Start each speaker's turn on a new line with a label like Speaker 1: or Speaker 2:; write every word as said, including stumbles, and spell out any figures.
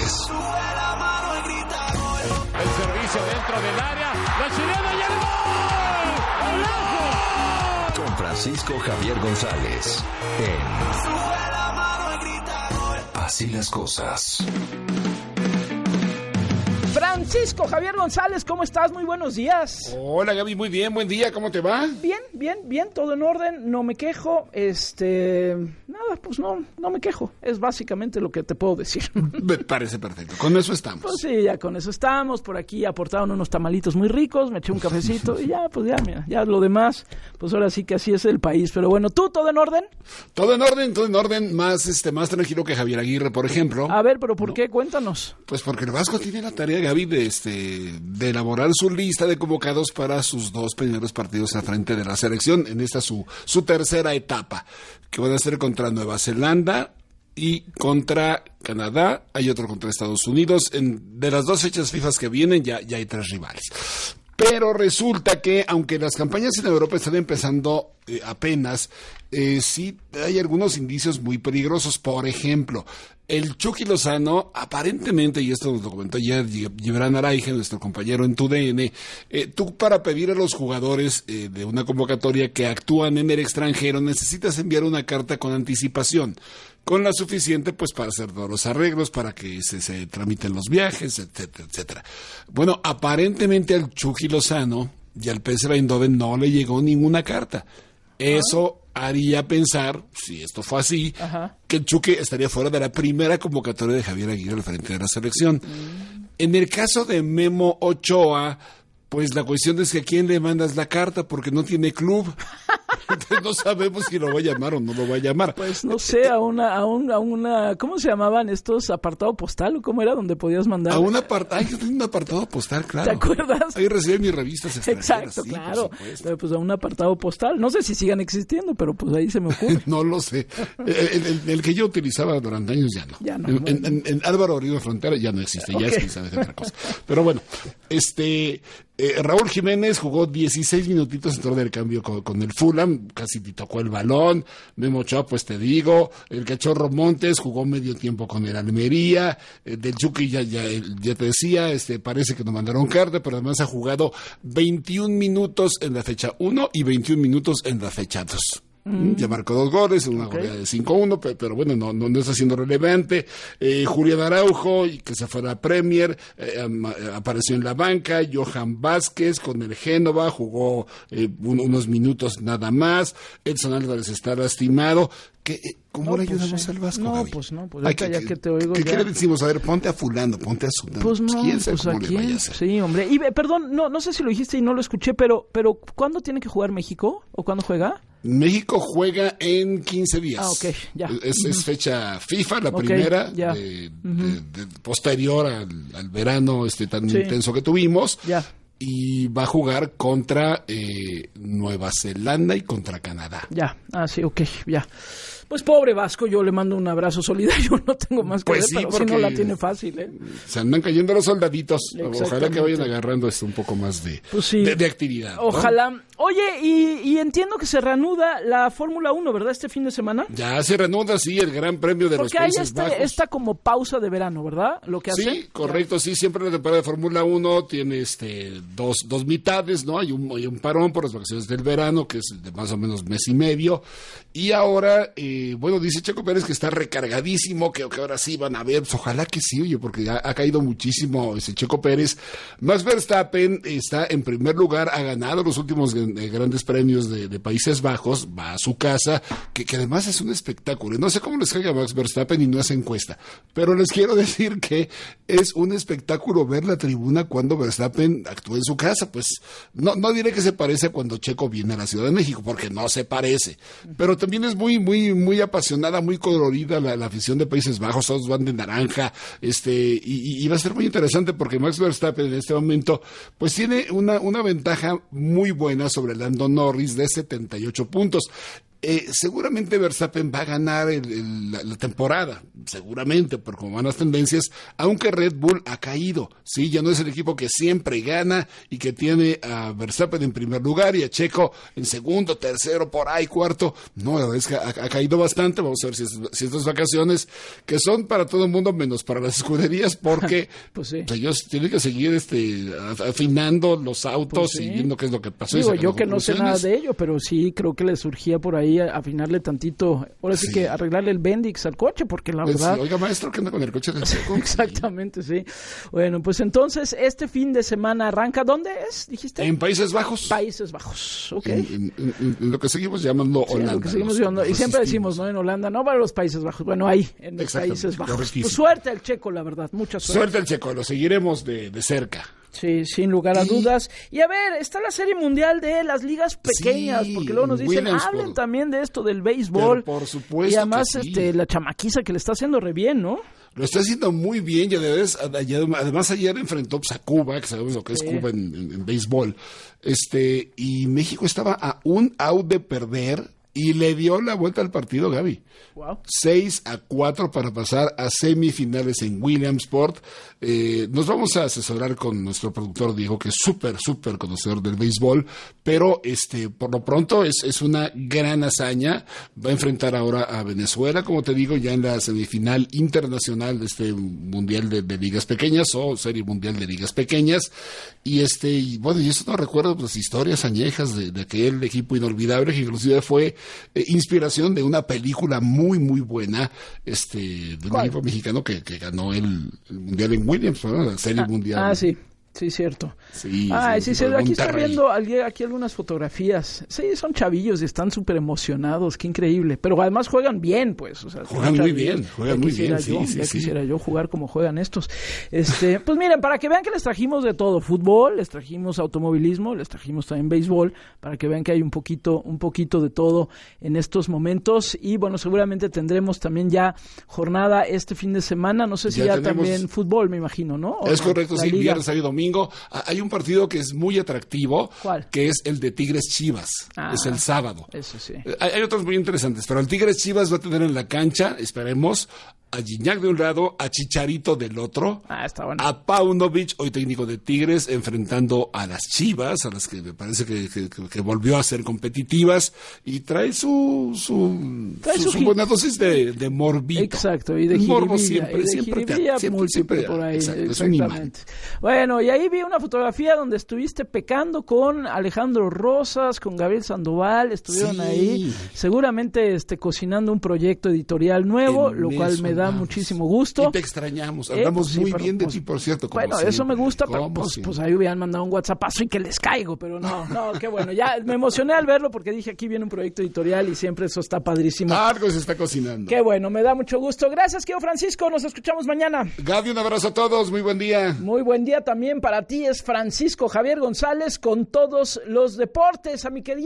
Speaker 1: González.
Speaker 2: El servicio dentro del área, la chilena y el gol.
Speaker 1: Con Francisco Javier González en Así las Cosas.
Speaker 3: Francisco Javier González, ¿cómo estás? Muy buenos días.
Speaker 4: Hola Gaby, muy bien, buen día, ¿cómo te va?
Speaker 3: Bien, bien, bien, todo en orden, no me quejo, este, nada, pues no, no me quejo, es básicamente lo que te puedo decir.
Speaker 4: Me parece perfecto, con eso estamos.
Speaker 3: Pues sí, ya con eso estamos, por aquí aportaron unos tamalitos muy ricos, me eché un cafecito y ya, pues ya, mira, ya lo demás, pues ahora sí que así es el país, pero bueno, ¿tú todo en orden?
Speaker 4: Todo en orden, todo en orden, más este, más tranquilo que Javier Aguirre, por ejemplo.
Speaker 3: A ver, pero ¿por
Speaker 4: ¿no?
Speaker 3: qué? Cuéntanos.
Speaker 4: Pues porque el Vasco tiene la tarea, Gaby, de, este, de elaborar su lista de convocados para sus dos primeros partidos al frente de la selección, en esta su, su tercera etapa, que van a ser contra Nueva Zelanda y contra Canadá, hay otro contra Estados Unidos. En, de las dos fechas FIFA que vienen ya, ya hay tres rivales. Pero resulta que, aunque las campañas en Europa están empezando eh, apenas, eh, sí hay algunos indicios muy peligrosos. Por ejemplo, el Chucky Lozano, aparentemente, y esto nos lo comentó ayer Gibran Araige, nuestro compañero en TUDN, eh, tú para pedir a los jugadores eh, de una convocatoria que actúan en el extranjero necesitas enviar una carta con anticipación, con la suficiente pues para hacer todos los arreglos, para que se, se tramiten los viajes, etcétera, etcétera. Bueno, aparentemente al Chucky Lozano y al P S V Eindhoven no le llegó ninguna carta. Eso haría pensar, si esto fue así, Ajá. que el Chucky estaría fuera de la primera convocatoria de Javier Aguirre al frente de la selección. Mm. En el caso de Memo Ochoa, pues la cuestión es que a quién le mandas la carta porque no tiene club. Entonces no sabemos si lo va a llamar o no lo va a llamar.
Speaker 3: Pues no sé, a una, a un, a una, ¿cómo se llamaban estos? ¿Apartado postal o cómo era donde podías mandar?
Speaker 4: A un apartado, ay, yo tenía un apartado postal, claro.
Speaker 3: ¿Te acuerdas?
Speaker 4: Ahí recibí mis revistas extranjeras.
Speaker 3: Exacto,
Speaker 4: sí,
Speaker 3: claro. Pero pues a un apartado postal, no sé si sigan existiendo, pero pues ahí se me ocurre.
Speaker 4: No lo sé. El, el, el que yo utilizaba durante años ya no.
Speaker 3: Ya no.
Speaker 4: En, en, en, en Álvaro Oribe Frontera ya no existe, okay. Ya es que sabe de otra cosa. Pero bueno, este... Eh, Raúl Jiménez jugó dieciséis minutitos en torno del cambio con, con el Fulham, casi te tocó el balón. Memo Ochoa, pues te digo, el Cachorro Montes jugó medio tiempo con el Almería, eh, del Chucky ya, ya, ya te decía, este parece que nos mandaron carta, pero además ha jugado veintiún minutos en la fecha uno y veintiún minutos en la fecha dos. Mm. Ya marcó dos goles, una okay. goleada de cinco uno, pero, pero bueno, no, no, no está siendo relevante. Eh, Julián Araujo, que se fue a la Premier, eh, um, apareció en la banca. Johan Vázquez con el Génova, jugó eh, un, unos minutos nada más. Edson Álvarez está lastimado. ¿Qué, ¿Cómo
Speaker 3: no,
Speaker 4: le
Speaker 3: pues,
Speaker 4: ayudamos
Speaker 3: sí.
Speaker 4: al Vasco,
Speaker 3: No,
Speaker 4: Gaby?
Speaker 3: pues no, pues ahorita ya que te oigo
Speaker 4: ¿Qué,
Speaker 3: ya...
Speaker 4: ¿Qué le decimos? A ver, ponte a fulano, ponte a Sudano.
Speaker 3: Pues no,
Speaker 4: ¿Quién sabe
Speaker 3: pues
Speaker 4: cómo
Speaker 3: a
Speaker 4: le
Speaker 3: quién?
Speaker 4: vaya a hacer?
Speaker 3: Sí, hombre. Y perdón, no no sé si lo dijiste y no lo escuché, pero pero ¿cuándo tiene que jugar México? ¿O cuándo juega?
Speaker 4: México juega en quince días.
Speaker 3: Ah, ok, ya.
Speaker 4: Es,
Speaker 3: uh-huh.
Speaker 4: es fecha FIFA, la
Speaker 3: okay,
Speaker 4: primera,
Speaker 3: ya.
Speaker 4: de,
Speaker 3: uh-huh.
Speaker 4: de, de, posterior al, al verano este tan sí. intenso que tuvimos.
Speaker 3: Ya.
Speaker 4: Y va a jugar contra eh, Nueva Zelanda y contra Canadá.
Speaker 3: Ya, ah, sí, ok, ya. Pues pobre Vasco, yo le mando un abrazo solidario, no tengo más que
Speaker 4: pues
Speaker 3: ver,
Speaker 4: sí,
Speaker 3: pero si no la tiene fácil, ¿eh?
Speaker 4: Se andan cayendo los soldaditos. Ojalá que vayan agarrando esto un poco más de,
Speaker 3: pues sí.
Speaker 4: de, de actividad.
Speaker 3: Ojalá.
Speaker 4: ¿no?
Speaker 3: Oye, y, y entiendo que se reanuda la Fórmula uno, ¿verdad? Este fin de semana.
Speaker 4: Ya se reanuda, sí, el Gran Premio de
Speaker 3: Porque
Speaker 4: los Países
Speaker 3: Bajos. Porque hay esta como pausa de verano, ¿verdad? Lo que hace.
Speaker 4: Sí, correcto, ya. Sí, siempre la temporada de Fórmula uno tiene este dos, dos mitades, ¿no? Hay un, hay un parón por las vacaciones del verano, que es de más o menos mes y medio. Y ahora, eh, bueno, dice Checo Pérez que está recargadísimo, que, que ahora sí van a ver, pues ojalá que sí, oye, porque ha, ha caído muchísimo ese Checo Pérez. Max Verstappen está en primer lugar, ha ganado los últimos eh, grandes premios de, de Países Bajos, va a su casa, que, que además es un espectáculo. No sé cómo les caiga a Max Verstappen y no hace encuesta, pero les quiero decir que es un espectáculo ver la tribuna cuando Verstappen actúa en su casa. Pues no, no diré que se parece a cuando Checo viene a la Ciudad de México, porque no se parece, pero también es muy, muy, muy apasionada, muy colorida la, la afición de Países Bajos, todos van de naranja, este, y, y va a ser muy interesante porque Max Verstappen en este momento, pues tiene una, una ventaja muy buena sobre Lando Norris de setenta y ocho puntos. Eh, seguramente Verstappen va a ganar el, el, la, la temporada, seguramente, por como van las tendencias, aunque Red Bull ha caído, sí, ya no es el equipo que siempre gana y que tiene a Verstappen en primer lugar y a Checo en segundo, tercero, por ahí, cuarto. No, la verdad es que ha, ha caído bastante. Vamos a ver si, es, si estas vacaciones, que son para todo el mundo menos para las escuderías, porque
Speaker 3: pues sí.
Speaker 4: pues ellos tienen que seguir este afinando los autos pues sí. y viendo qué es lo que pasó.
Speaker 3: Digo, yo que no sé nada de ello, pero sí creo que le surgía por ahí afinarle tantito, ahora sí, sí que arreglarle el Bendix al coche, porque la
Speaker 4: pues,
Speaker 3: verdad...
Speaker 4: Oiga, maestro, ¿qué anda con el coche del Checo?
Speaker 3: Exactamente, sí. Bueno, pues entonces, este fin de semana arranca, ¿dónde es, dijiste?
Speaker 4: En Países Bajos.
Speaker 3: Países Bajos, ok.
Speaker 4: En, en, en, en lo que seguimos llamando Holanda. Sí, lo que seguimos
Speaker 3: llamando, y siempre decimos, ¿no? En Holanda, no para los Países Bajos, bueno, ahí, en los Países Bajos. Pues suerte al Checo, la verdad, mucha suerte.
Speaker 4: Suerte al Checo, lo seguiremos de, de cerca.
Speaker 3: Sí, sin lugar a y... dudas. Y a ver, está la Serie Mundial de las ligas pequeñas, sí, porque luego nos dicen, hablen también de esto del béisbol.
Speaker 4: Pero por supuesto.
Speaker 3: Y además,
Speaker 4: que sí.
Speaker 3: este, la chamaquiza que le está haciendo re bien, ¿no?
Speaker 4: Lo está haciendo muy bien, y además, además ayer enfrentó pues, a Cuba, que sabemos lo que sí. es Cuba en, en, en béisbol. Este, y México estaba a un out de perder y le dio la vuelta al partido, Gaby.
Speaker 3: Wow.
Speaker 4: seis a cuatro para pasar a semifinales en Williamsport. Eh, nos vamos a asesorar con nuestro productor Diego, que es súper, súper conocedor del béisbol, pero este, por lo pronto es, es una gran hazaña. Va a enfrentar ahora a Venezuela, como te digo, ya en la semifinal internacional de este Mundial de, de Ligas Pequeñas, o Serie Mundial de Ligas Pequeñas. Y este, y bueno, y eso no recuerdo pues historias añejas de, de aquel equipo inolvidable, que inclusive fue eh, inspiración de una película muy muy muy buena este de un equipo mexicano que, que ganó el, el mundial en Williams, ¿no? La serie
Speaker 3: ah,
Speaker 4: mundial.
Speaker 3: Ah, sí. Sí, cierto.
Speaker 4: Sí,
Speaker 3: ah,
Speaker 4: sí,
Speaker 3: sí, sí aquí estoy viendo aquí algunas fotografías. Sí, son chavillos y están súper emocionados, qué increíble. Pero además juegan bien, pues. O sea,
Speaker 4: juegan muy bien, juegan muy bien.
Speaker 3: Yo,
Speaker 4: sí,
Speaker 3: ya
Speaker 4: sí,
Speaker 3: quisiera
Speaker 4: sí.
Speaker 3: yo jugar como juegan estos. Este, pues miren, para que vean que les trajimos de todo, fútbol, les trajimos automovilismo, les trajimos también béisbol, para que vean que hay un poquito, un poquito de todo en estos momentos. Y bueno, seguramente tendremos también ya jornada este fin de semana. No sé si ya, ya tenemos... también fútbol, me imagino, ¿no?
Speaker 4: Es correcto, sí, viernes, sábado y domingo. Hay un partido que es muy atractivo.
Speaker 3: ¿Cuál?
Speaker 4: Que es el de Tigres Chivas. Ah, es el sábado.
Speaker 3: Eso sí.
Speaker 4: Hay, hay otros muy interesantes, pero el Tigres Chivas va a tener en la cancha, esperemos, a Gignac de un lado, a Chicharito del otro,
Speaker 3: ah, está bueno.
Speaker 4: a Paunovic, hoy técnico de Tigres, enfrentando a las Chivas, a las que me parece que, que, que volvió a ser competitivas, y trae su su,
Speaker 3: trae
Speaker 4: su,
Speaker 3: su,
Speaker 4: su buena dosis de, de morbito.
Speaker 3: Exacto, y de
Speaker 4: morbo
Speaker 3: jiribilla,
Speaker 4: siempre,
Speaker 3: y de
Speaker 4: siempre,
Speaker 3: jiribilla
Speaker 4: siempre, siempre,
Speaker 3: por ahí.
Speaker 4: Exacto,
Speaker 3: exactamente. Bueno, y ahí vi una fotografía donde estuviste pecando con Alejandro Rosas, con Gabriel Sandoval, estuvieron
Speaker 4: sí.
Speaker 3: ahí, seguramente este cocinando un proyecto editorial nuevo, en lo cual me da muchísimo gusto.
Speaker 4: Y te extrañamos, hablamos eh, pues, muy sí, bien de
Speaker 3: pues,
Speaker 4: ti, por cierto. Como
Speaker 3: bueno,
Speaker 4: siempre.
Speaker 3: eso me gusta, pero pues, pues ahí hubieran mandado un WhatsAppazo y que les caigo, pero no, no, qué bueno. Ya me emocioné al verlo porque dije, aquí viene un proyecto editorial y siempre eso está padrísimo.
Speaker 4: Algo se está cocinando.
Speaker 3: Qué bueno, me da mucho gusto. Gracias, querido Francisco, nos escuchamos mañana.
Speaker 4: Gaby, un abrazo a todos, muy buen día.
Speaker 3: Muy buen día también para ti, es Francisco Javier González con todos los deportes, a mi querido